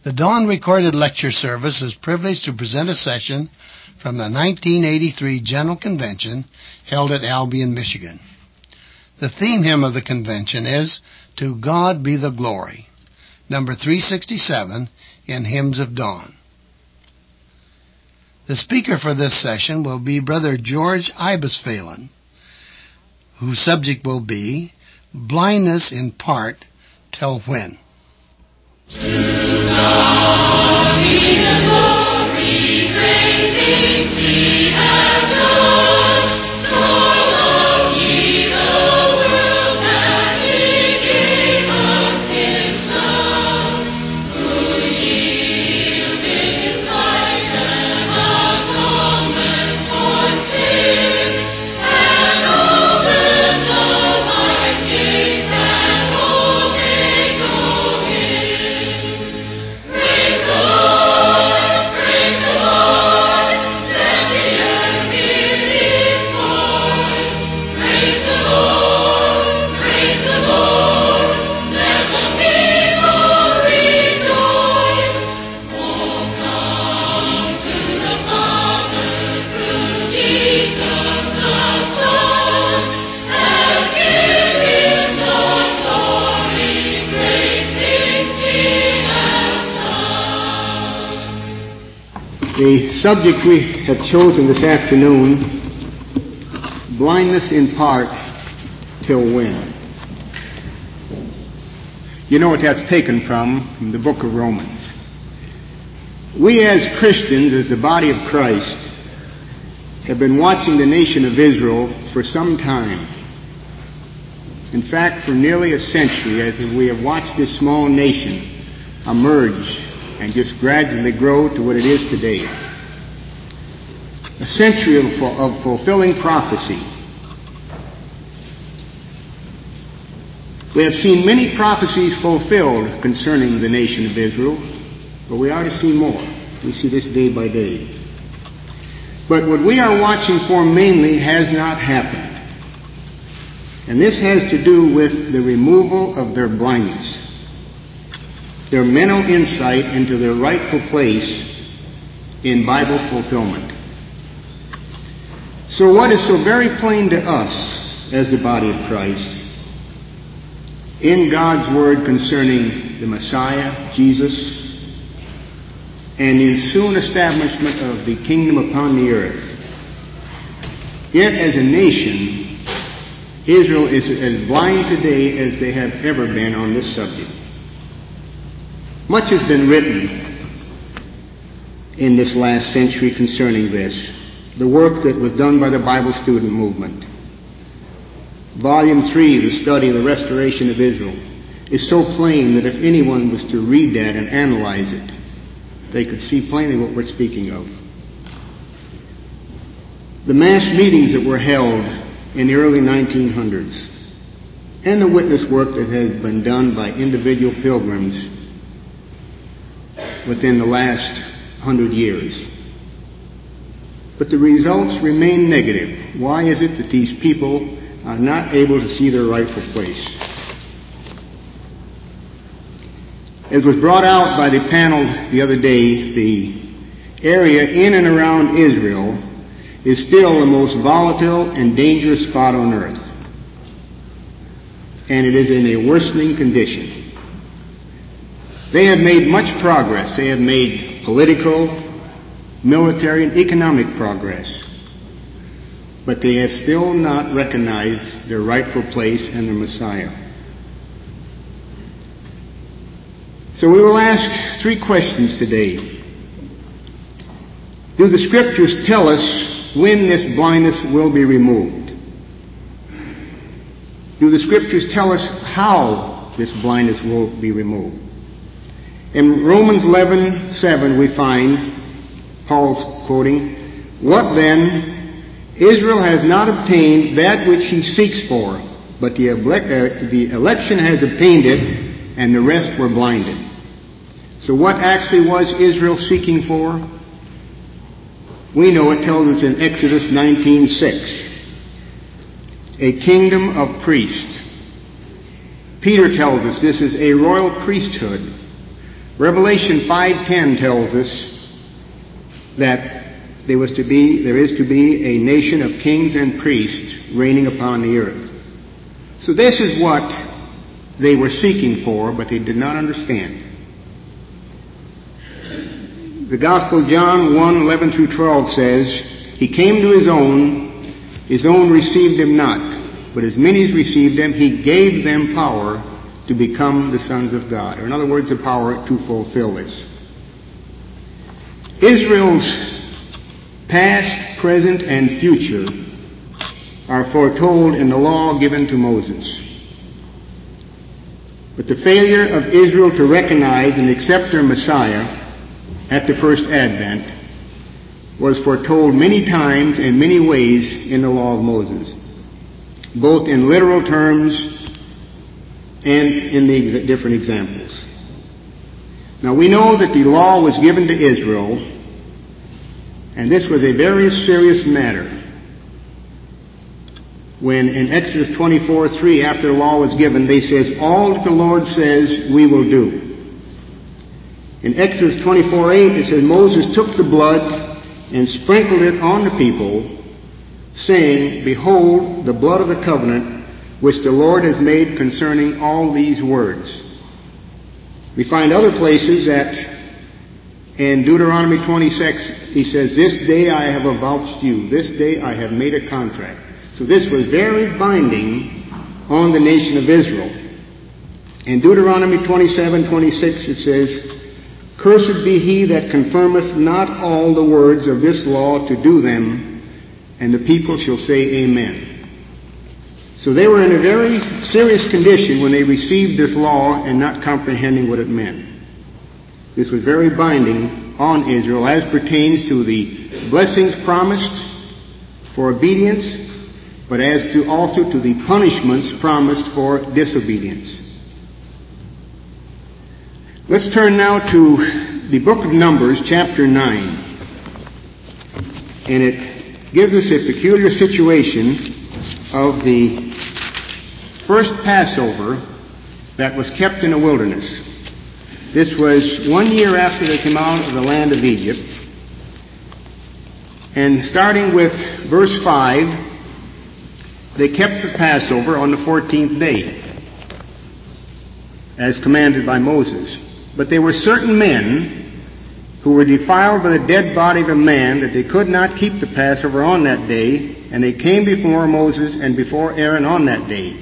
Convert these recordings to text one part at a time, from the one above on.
The Dawn Recorded Lecture Service is privileged to present a session from the 1983 General Convention held at Albion, Michigan. The theme hymn of the convention is To God Be the Glory, number 367 in Hymns of Dawn. The speaker for this session will be Brother George Ibisphalen, whose subject will be Blindness in Part Till When? To God be the glory, great things He has done. So loved He the world that He gave us His Son, who yielded His life an atonement for sin, and opened the life gate that all may go in. Praise the Lord, let the earth hear His voice. Praise the Lord, let the people rejoice. Oh, come to the Father through Jesus the Son, and give Him the glory, great things He has done. The subject we have chosen this afternoon, blindness in part till when? You know what that's taken from the book of Romans. We as Christians, as the body of Christ, have been watching the nation of Israel for some time. In fact, for nearly a century, as we have watched this small nation emerge and just gradually grow to what it is today. A century of fulfilling prophecy. We have seen many prophecies fulfilled concerning the nation of Israel, but we are to see more. We see this day by day. But what we are watching for mainly has not happened. And this has to do with the removal of their blindness, their mental insight into their rightful place in Bible fulfillment. So what is so very plain to us as the body of Christ in God's Word concerning the Messiah, Jesus, and the soon establishment of the kingdom upon the earth, yet as a nation, Israel is as blind today as they have ever been on this subject. Much has been written in this last century concerning this. The work that was done by the Bible student movement. Volume 3, the study of the restoration of Israel, is so plain that if anyone was to read that and analyze it, they could see plainly what we're speaking of. The mass meetings that were held in the early 1900s and the witness work that has been done by individual pilgrims within the last 100 years. But the results remain negative. Why is it that these people are not able to see their rightful place? As was brought out by the panel the other day, the area in and around Israel is still the most volatile and dangerous spot on earth. And it is in a worsening condition. They have made much progress. They have made political, military, and economic progress. But they have still not recognized their rightful place and their Messiah. So we will ask 3 questions today. Do the Scriptures tell us when this blindness will be removed? Do the Scriptures tell us how this blindness will be removed? In Romans 11:7 we find Paul's quoting, "What then? Israel has not obtained that which he seeks for, but the election has obtained it, and the rest were blinded." So what actually was Israel seeking for? We know it tells us in Exodus 19:6. A kingdom of priests. Peter tells us this is a royal priesthood Revelation 5:10 tells us that there is to be a nation of kings and priests reigning upon the earth. So this is what they were seeking for, but they did not understand. The Gospel of John 1:11 through 12 says, He came to His own received Him not, but as many as received Him, He gave them power to become the sons of God. Or in other words, the power to fulfill this. Israel's past, present, and future are foretold in the law given to Moses. But the failure of Israel to recognize and accept their Messiah at the first advent was foretold many times and many ways in the law of Moses, both in literal terms and in the different examples. Now we know that the law was given to Israel, and this was a very serious matter. When in Exodus 24:3, after the law was given, they says, all that the Lord says we will do. In Exodus 24:8, it says, Moses took the blood and sprinkled it on the people, saying, Behold, the blood of the covenant which the Lord has made concerning all these words. We find other places that in Deuteronomy 26, he says, This day I have avouched you. This day I have made a contract. So this was very binding on the nation of Israel. In Deuteronomy 27:26, it says, Cursed be he that confirmeth not all the words of this law to do them, and the people shall say Amen. So they were in a very serious condition when they received this law and not comprehending what it meant. This was very binding on Israel as pertains to the blessings promised for obedience, but as to also to the punishments promised for disobedience. Let's turn now to the book of Numbers, chapter 9. And it gives us a peculiar situation of the first Passover that was kept in the wilderness. This was 1 year after they came out of the land of Egypt. And starting with verse 5, they kept the Passover on the 14th day, as commanded by Moses. But there were certain men who were defiled by the dead body of a man, that they could not keep the Passover on that day, and they came before Moses and before Aaron on that day.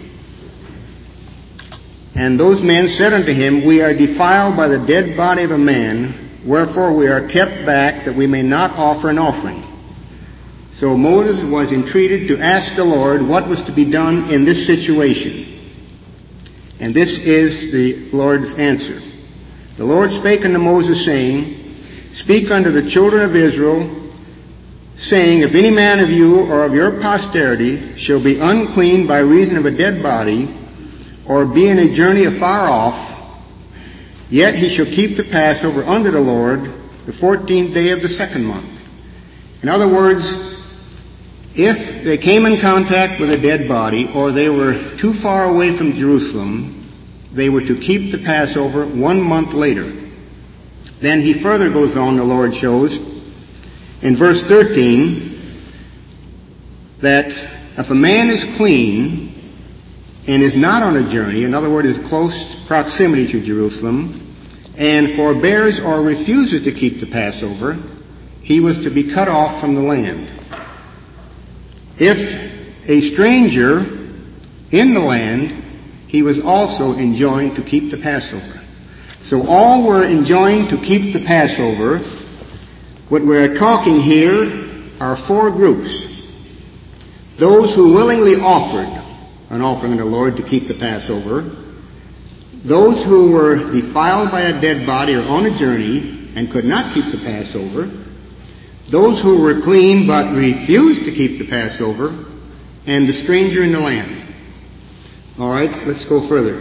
And those men said unto him, We are defiled by the dead body of a man, wherefore we are kept back, that we may not offer an offering. So Moses was entreated to ask the Lord what was to be done in this situation. And this is the Lord's answer. The Lord spake unto Moses, saying, Speak unto the children of Israel, saying, If any man of you or of your posterity shall be unclean by reason of a dead body, or be in a journey afar off, yet he shall keep the Passover unto the Lord the 14th day of the second month. In other words, if they came in contact with a dead body, or they were too far away from Jerusalem, they were to keep the Passover 1 month later. Then he further goes on, the Lord shows, in verse 13, that if a man is clean and is not on a journey, in other words, is close proximity to Jerusalem, and forbears or refuses to keep the Passover, he was to be cut off from the land. If a stranger in the land, he was also enjoined to keep the Passover. So all were enjoined to keep the Passover. What we're talking here are 4 groups. Those who willingly offered an offering to the Lord to keep the Passover. Those who were defiled by a dead body or on a journey and could not keep the Passover. Those who were clean but refused to keep the Passover. And the stranger in the land. All right, let's go further.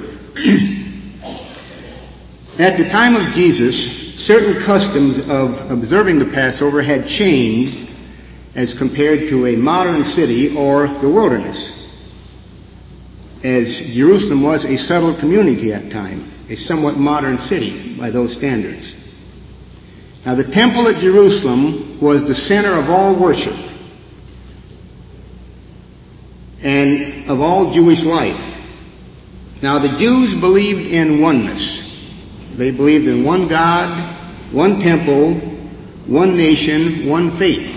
At the time of Jesus, certain customs of observing the Passover had changed as compared to a modern city or the wilderness, as Jerusalem was a settled community at that time. a somewhat modern city by those standards. Now, the temple at Jerusalem was the center of all worship and of all Jewish life. Now, the Jews believed in oneness. They believed in one God, one temple, one nation, one faith.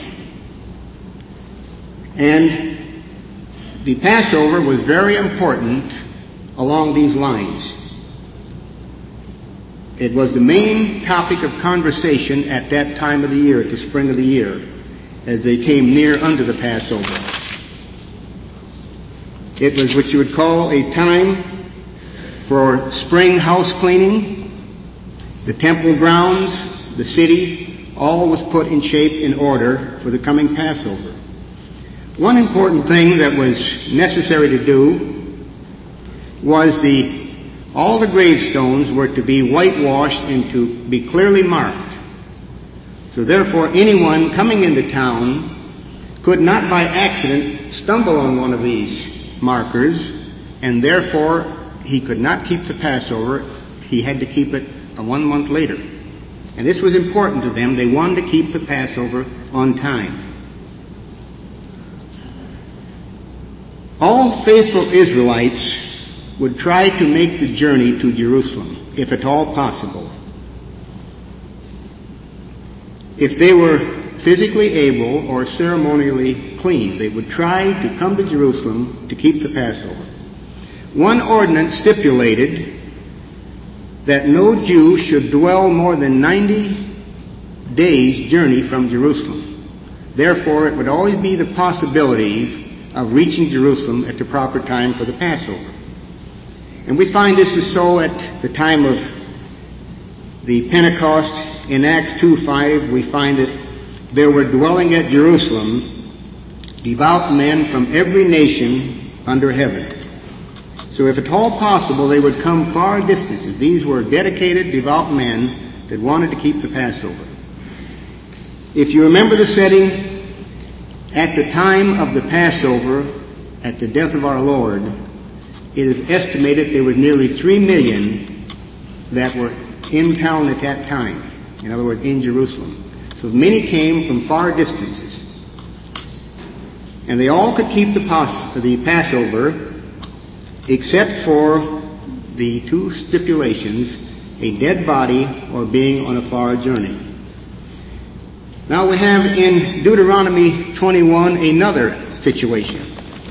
And the Passover was very important along these lines. It was the main topic of conversation at that time of the year, at the spring of the year, as they came near unto the Passover. It was what you would call a time for spring house cleaning. The temple grounds, the city, all was put in shape in order for the coming Passover. One important thing that was necessary to do was all the gravestones were to be whitewashed and to be clearly marked. So therefore, anyone coming into town could not by accident stumble on one of these markers, and therefore he could not keep the Passover. He had to keep it 1 month later. And this was important to them. They wanted to keep the Passover on time. All faithful Israelites would try to make the journey to Jerusalem, if at all possible. If they were physically able or ceremonially clean, they would try to come to Jerusalem to keep the Passover. One ordinance stipulated that no Jew should dwell more than 90 days' journey from Jerusalem. Therefore, it would always be the possibility of reaching Jerusalem at the proper time for the Passover. And we find this is so at the time of the Pentecost. In Acts 2:5, we find that there were dwelling at Jerusalem devout men from every nation under heaven. So if at all possible, they would come far distances. These were dedicated, devout men that wanted to keep the Passover. If you remember the setting, at the time of the Passover, at the death of our Lord, it is estimated there was nearly 3 million that were in town at that time. In other words, in Jerusalem. So many came from far distances. And they all could keep the Passover, except for the 2 stipulations, a dead body or being on a far journey. Now we have in Deuteronomy 21 another situation.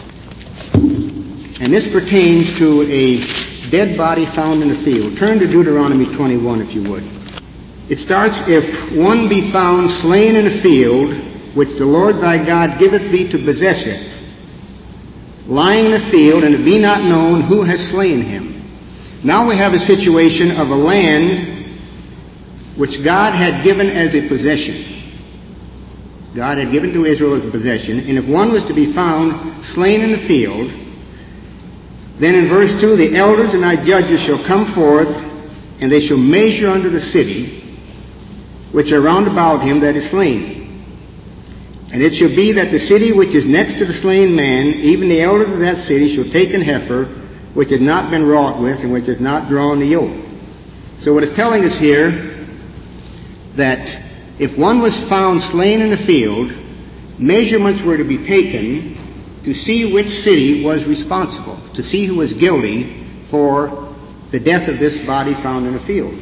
And this pertains to a dead body found in the field. Turn to Deuteronomy 21, if you would. It starts, if one be found slain in a field, which the Lord thy God giveth thee to possess it, lying in a field, and it be not known who has slain him. Now we have a situation of a land which God had given as a possession. God had given to Israel as a possession, and if one was to be found slain in the field, then in verse 2, the elders and thy judges shall come forth, and they shall measure unto the city, which are round about him that is slain. And it shall be that the city which is next to the slain man, even the elders of that city, shall take an heifer, which has not been wrought with, and which has not drawn the yoke. So what it's telling us here, that if one was found slain in the field, measurements were to be taken to see which city was responsible, to see who was guilty for the death of this body found in a field.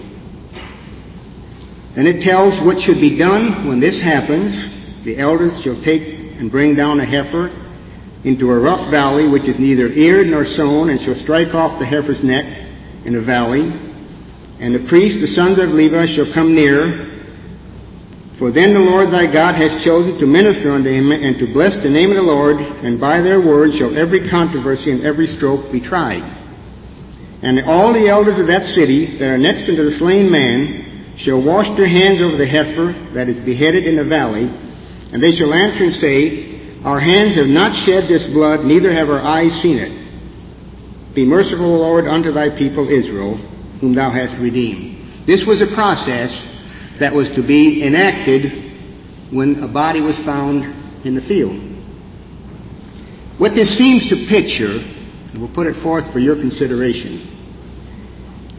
And it tells what should be done when this happens. The elders shall take and bring down a heifer into a rough valley, which is neither eared nor sown, and shall strike off the heifer's neck in a valley. And the priest, the sons of Levi, shall come near. For then the Lord thy God has chosen to minister unto him, and to bless the name of the Lord, and by their word shall every controversy and every stroke be tried. And all the elders of that city that are next unto the slain man shall wash their hands over the heifer that is beheaded in the valley, and they shall answer and say, Our hands have not shed this blood, neither have our eyes seen it. Be merciful, Lord, unto thy people Israel, whom thou hast redeemed. This was a process that was to be enacted when a body was found in the field. What this seems to picture, and we'll put it forth for your consideration,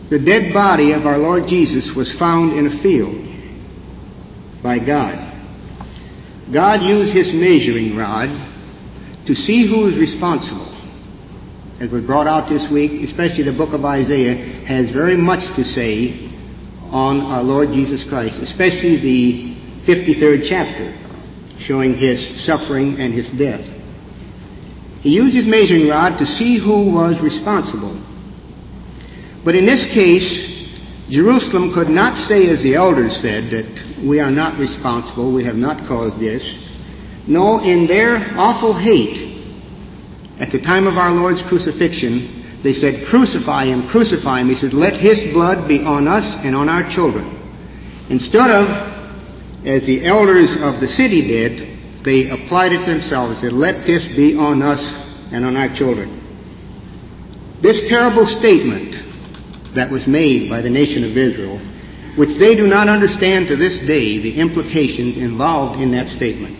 the dead body of our Lord Jesus was found in a field by God. God used his measuring rod to see who is responsible. As was brought out this week, especially the book of Isaiah has very much to say on our Lord Jesus Christ, especially the 53rd chapter, showing his suffering and his death. He used his measuring rod to see who was responsible. But in this case, Jerusalem could not say, as the elders said, that we are not responsible, we have not caused this. No, in their awful hate, at the time of our Lord's crucifixion, they said, crucify him, crucify him. He said, let his blood be on us and on our children. Instead of, as the elders of the city did, they applied it to themselves and said, let this be on us and on our children. This terrible statement that was made by the nation of Israel, which they do not understand to this day the implications involved in that statement,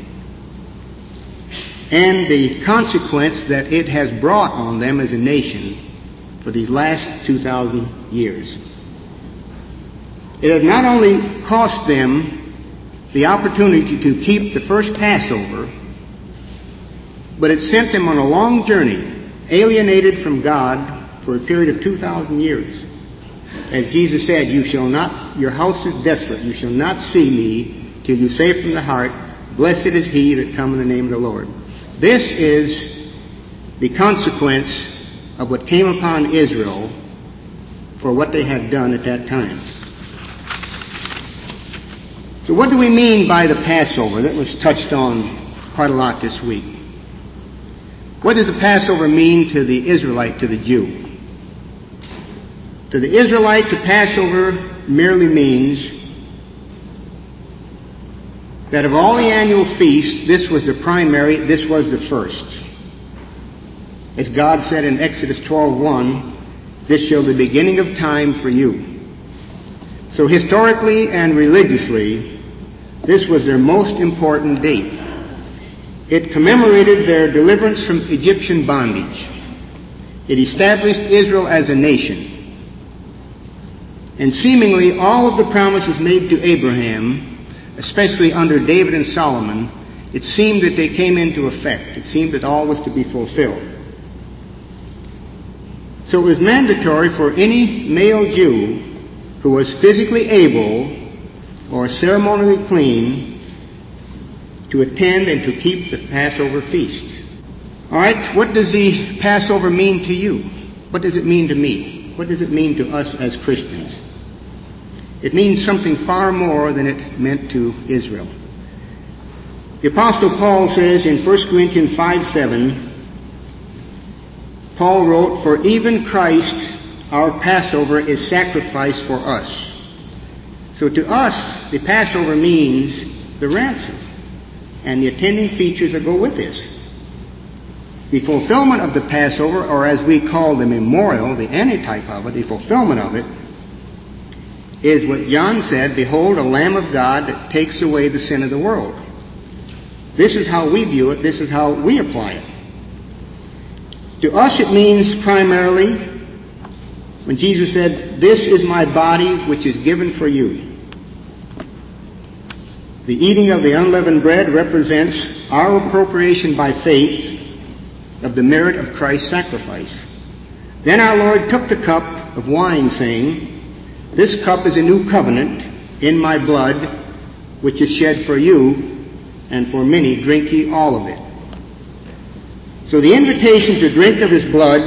and the consequence that it has brought on them as a nation for these last 2,000 years. It has not only cost them the opportunity to keep the first Passover, but it sent them on a long journey, alienated from God for a period of 2,000 years. As Jesus said, your house is desolate, you shall not see me till you say from the heart, blessed is he that come in the name of the Lord. This is the consequence of what came upon Israel for what they had done at that time. So what do we mean by the Passover? That was touched on quite a lot this week. What does the Passover mean to the Israelite, to the Jew? To the Israelite, the Passover merely means that of all the annual feasts, this was the primary, this was the first. As God said in Exodus 12:1, this shall be the beginning of time for you. So historically and religiously, this was their most important date. It commemorated their deliverance from Egyptian bondage. It established Israel as a nation. And seemingly all of the promises made to Abraham, especially under David and Solomon, it seemed that they came into effect. It seemed that all was to be fulfilled. So it was mandatory for any male Jew who was physically able or ceremonially clean to attend and to keep the Passover feast. All right, what does the Passover mean to you? What does it mean to me? What does it mean to us as Christians? It means something far more than it meant to Israel. The Apostle Paul says in 1 Corinthians 5:7, Paul wrote, for even Christ, our Passover, is sacrificed for us. So to us, the Passover means the ransom and the attending features that go with this. The fulfillment of the Passover, or as we call the memorial, the antitype of it, the fulfillment of it, is what John said, behold, a Lamb of God that takes away the sin of the world. This is how we view it. This is how we apply it. To us it means primarily, when Jesus said, this is my body which is given for you. The eating of the unleavened bread represents our appropriation by faith of the merit of Christ's sacrifice. Then our Lord took the cup of wine, saying, this cup is a new covenant in my blood, which is shed for you and for many. Drink ye all of it. So the invitation to drink of his blood,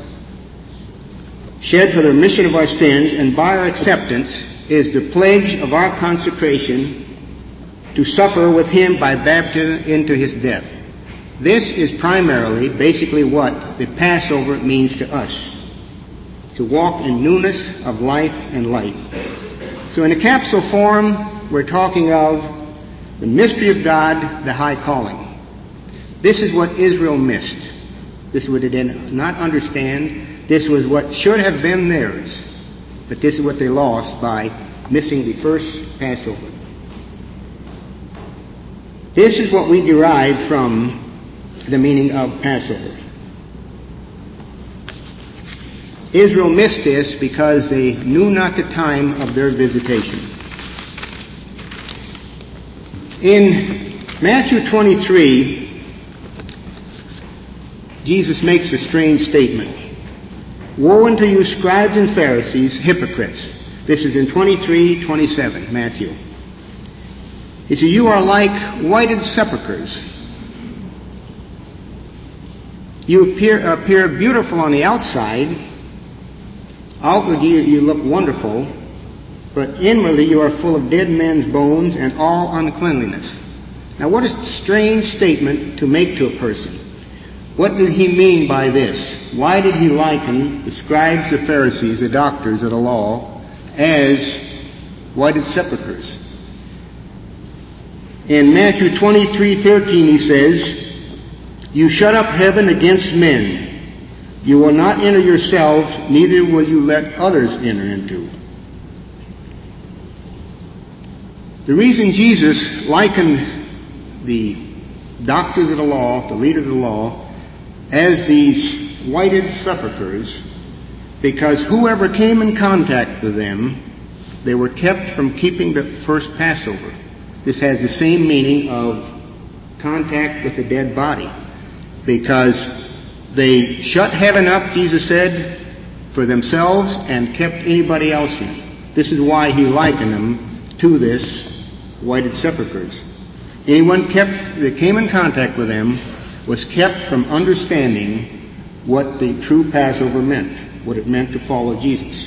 shed for the remission of our sins, and by our acceptance, is the pledge of our consecration to suffer with him by baptism into his death. This is primarily, basically, what the Passover means to us. To walk in newness of life and light. So in a capsule form, we're talking of the mystery of God, the high calling. This is what Israel missed. This is what they did not understand. This was what should have been theirs. But this is what they lost by missing the first Passover. This is what we derive from the meaning of Passover. Israel missed this because they knew not the time of their visitation. In Matthew 23, Jesus makes a strange statement. Woe unto you, scribes and Pharisees, hypocrites. This is in 23:27, Matthew. He said, you are like whited sepulchres. You appear beautiful on the outside. Outwardly you look wonderful, but inwardly you are full of dead men's bones and all uncleanliness. Now what a strange statement to make to a person. What did he mean by this? Why did he liken the scribes, the Pharisees, the doctors of the law as whited sepulchres? In Matthew 23:13 he says, you shut up heaven against men. You will not enter yourselves, neither will you let others enter into. The reason Jesus likened the doctors of the law, the leaders of the law, as these whited sepulchres, because whoever came in contact with them, they were kept from keeping the first Passover. This has the same meaning of contact with a dead body, because they shut heaven up, Jesus said, for themselves and kept anybody else in. This is why he likened them to this whited sepulchres. Anyone that came in contact with them was kept from understanding what the true Passover meant, what it meant to follow Jesus.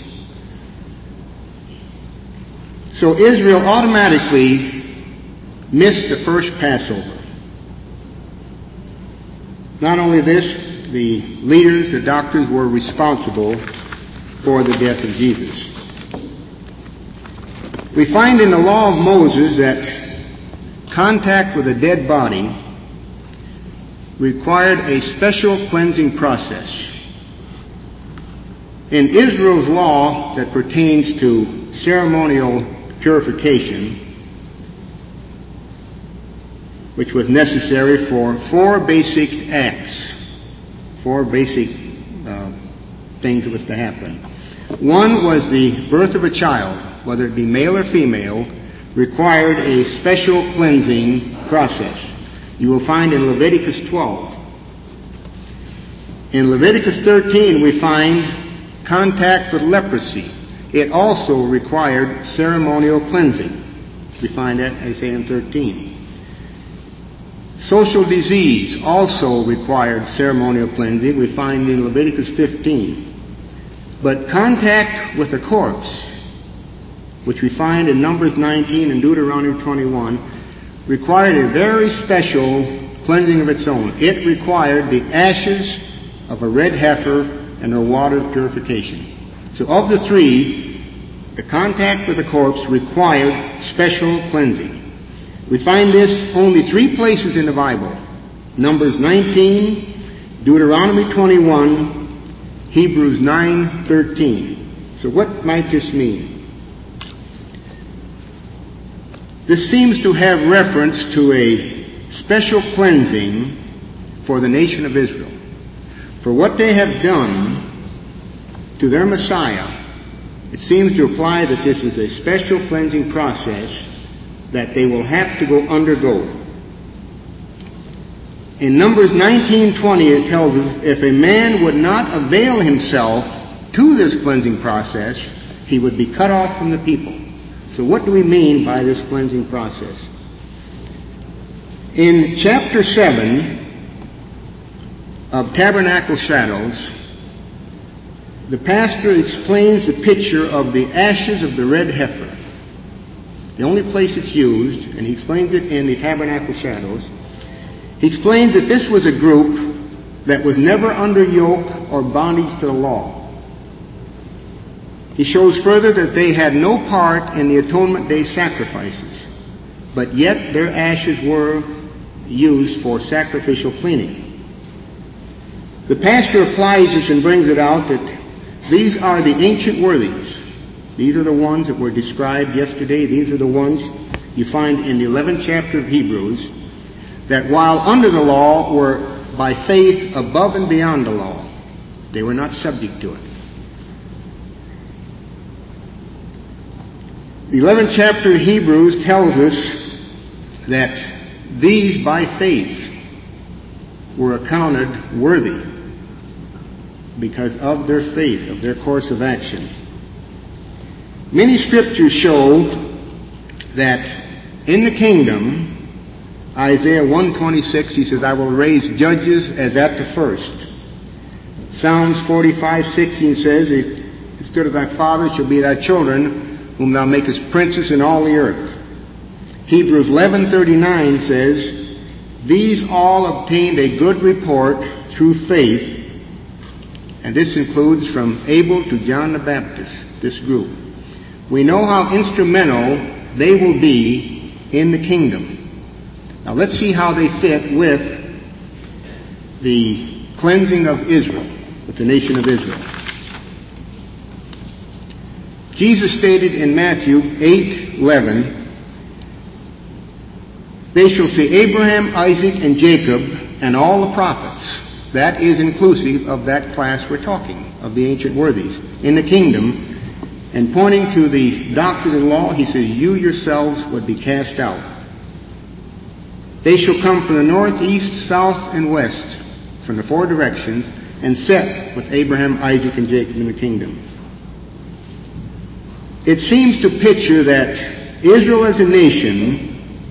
So Israel automatically missed the first Passover. Not only this, the leaders, the doctors, were responsible for the death of Jesus. We find in the law of Moses that contact with a dead body required a special cleansing process. In Israel's law that pertains to ceremonial purification, which was necessary for four basic acts, four basic things that was to happen. One was the birth of a child, whether it be male or female, required a special cleansing process. You will find in Leviticus 12. In Leviticus 13 we find contact with leprosy. It also required ceremonial cleansing. We find that in Isaiah 13. Social disease also required ceremonial cleansing. We find in Leviticus 15. But contact with a corpse, which we find in Numbers 19 and Deuteronomy 21, required a very special cleansing of its own. It required the ashes of a red heifer and a water of purification. So of the three, the contact with the corpse required special cleansing. We find this only three places in the Bible. Numbers 19, Deuteronomy 21, Hebrews 9:13. So what might this mean? This seems to have reference to a special cleansing for the nation of Israel. For what they have done to their Messiah, it seems to imply that this is a special cleansing process that they will have to undergo. In Numbers 19:20 it tells us, if a man would not avail himself to this cleansing process, he would be cut off from the people. So what do we mean by this cleansing process? In chapter 7 of Tabernacle Shadows, the pastor explains the picture of the ashes of the red heifer. The only place it's used, and he explains it in the Tabernacle Shadows, he explains that this was a group that was never under yoke or bondage to the law. He shows further that they had no part in the Atonement Day sacrifices, but yet their ashes were used for sacrificial cleaning. The pastor applies this and brings it out that these are the ancient worthies. These are the ones that were described yesterday. These are the ones you find in the 11th chapter of Hebrews, that while under the law were by faith above and beyond the law. They were not subject to it. The 11th chapter of Hebrews tells us that these, by faith, were accounted worthy because of their faith, of their course of action. Many scriptures show that in the kingdom, Isaiah 1:26, he says, I will raise judges as at the first. Psalms 45:16 says, instead of thy fathers shall be thy children, whom thou makest princes in all the earth. Hebrews 11:39 says, these all obtained a good report through faith, and this includes from Abel to John the Baptist, this group. We know how instrumental they will be in the kingdom. Now let's see how they fit with the cleansing of Israel, with the nation of Israel. Jesus stated in Matthew 8:11, they shall see Abraham, Isaac, and Jacob, and all the prophets. That is inclusive of that class we're talking, of the ancient worthies, in the kingdom. And pointing to the doctrine and law, he says, you yourselves would be cast out. They shall come from the north, east, south, and west, from the four directions, and set with Abraham, Isaac, and Jacob in the kingdom. It seems to picture that Israel as a nation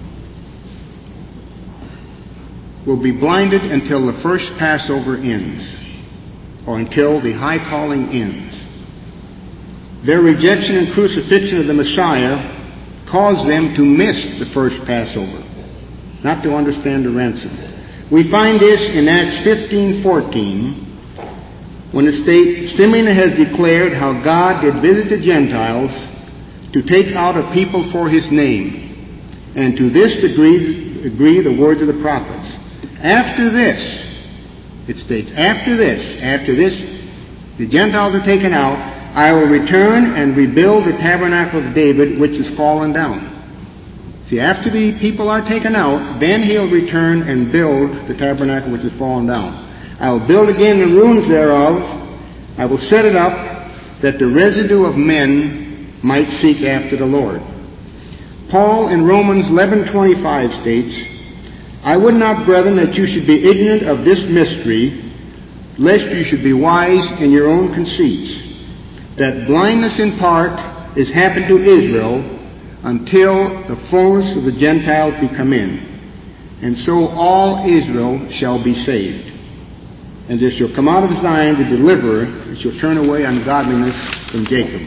will be blinded until the first Passover ends, or until the high calling ends. Their rejection and crucifixion of the Messiah caused them to miss the first Passover, not to understand the ransom. We find this in Acts 15:14, when it states, Simeon has declared how God did visit the Gentiles to take out a people for his name, and to this agree the words of the prophets. After this, it states, after this, the Gentiles are taken out, I will return and rebuild the tabernacle of David, which is fallen down. See, after the people are taken out, then he'll return and build the tabernacle which is fallen down. I will build again the ruins thereof. I will set it up that the residue of men might seek after the Lord. Paul in Romans 11:25 states, I would not, brethren, that you should be ignorant of this mystery, lest you should be wise in your own conceits, that blindness in part is happened to Israel until the fullness of the Gentiles be come in. And so all Israel shall be saved. And there shall come out of Zion the deliverer, and shall turn away ungodliness from Jacob.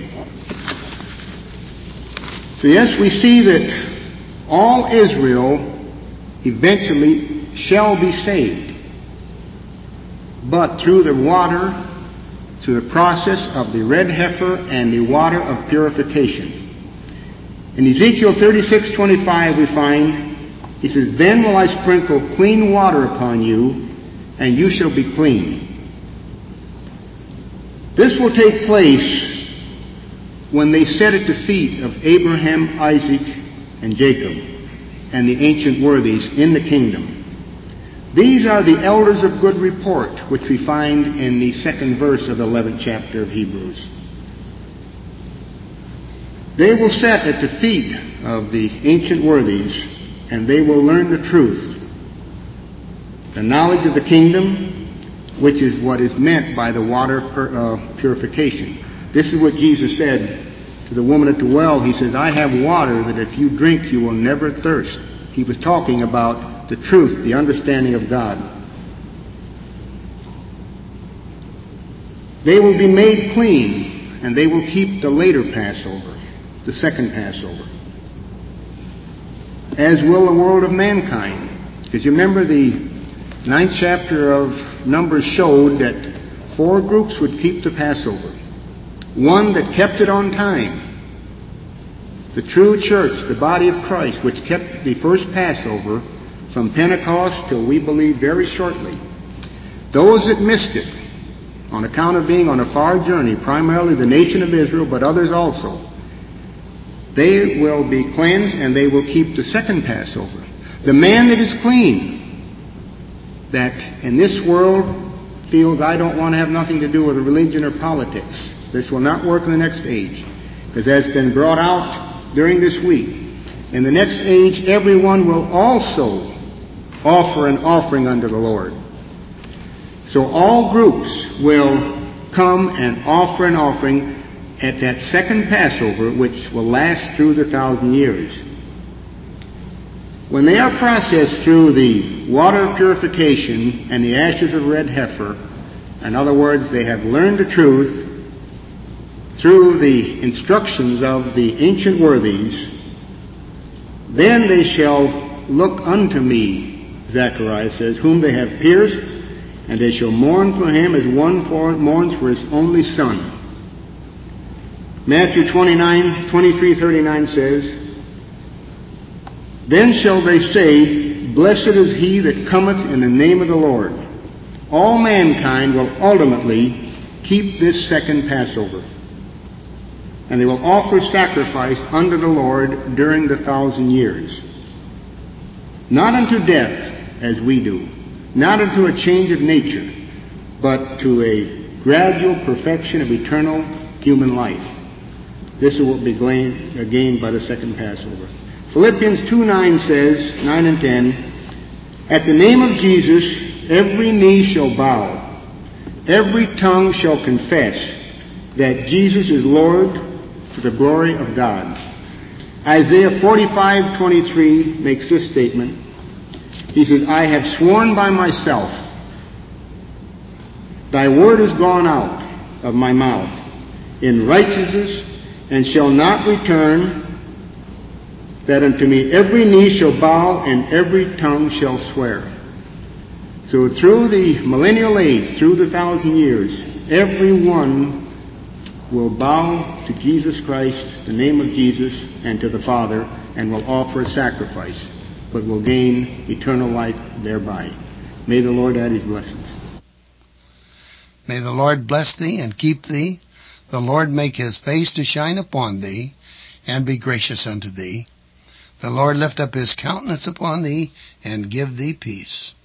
So yes, we see that all Israel eventually shall be saved, but through the water, through the process of the red heifer and the water of purification. In Ezekiel 36:25 we find, he says, then will I sprinkle clean water upon you, and you shall be clean. This will take place when they set at the feet of Abraham, Isaac, and Jacob, and the ancient worthies in the kingdom. These are the elders of good report, which we find in the second verse of the 11th chapter of Hebrews. They will sit at the feet of the ancient worthies, and they will learn the truth, the knowledge of the kingdom, which is what is meant by the water purification. This is what Jesus said to the woman at the well. He says, I have water that if you drink, you will never thirst. He was talking about the truth, the understanding of God. They will be made clean, and they will keep the later Passover, the second Passover, as will the world of mankind. Because you remember the 9th chapter of Numbers showed that 4 groups would keep the Passover. One that kept it on time, the true church, the body of Christ, which kept the first Passover from Pentecost till we believe very shortly. Those that missed it, on account of being on a far journey, primarily the nation of Israel, but others also, they will be cleansed and they will keep the second Passover. The man that is clean, that in this world feels, I don't want to have nothing to do with religion or politics. This will not work in the next age. Because as has been brought out during this week. In the next age, everyone will also offer an offering unto the Lord. So all groups will come and offer an offering at that second Passover, which will last through the 1,000 years. When they are processed through the water of purification and the ashes of red heifer, in other words, they have learned the truth through the instructions of the ancient worthies, then they shall look unto me, Zechariah says, whom they have pierced, and they shall mourn for him as one mourns for his only son. Matthew 23:39 says, then shall they say, blessed is he that cometh in the name of the Lord. All mankind will ultimately keep this second Passover. And they will offer sacrifice unto the Lord during the 1,000 years. Not unto death, as we do. Not unto a change of nature, but to a gradual perfection of eternal human life. This is what will be gained by the second Passover. Philippians 2:9 says, 9 and 10, at the name of Jesus, every knee shall bow, every tongue shall confess that Jesus is Lord, to the glory of God. Isaiah 45:23 makes this statement. He says, I have sworn by myself, thy word is gone out of my mouth in righteousness, and shall not return, that unto me every knee shall bow and every tongue shall swear. So through the millennial age, through the 1,000 years, everyone will bow to Jesus Christ, the name of Jesus, and to the Father, and will offer a sacrifice, but will gain eternal life thereby. May the Lord add his blessings. May the Lord bless thee and keep thee. The Lord make his face to shine upon thee, and be gracious unto thee. The Lord lift up his countenance upon thee, and give thee peace.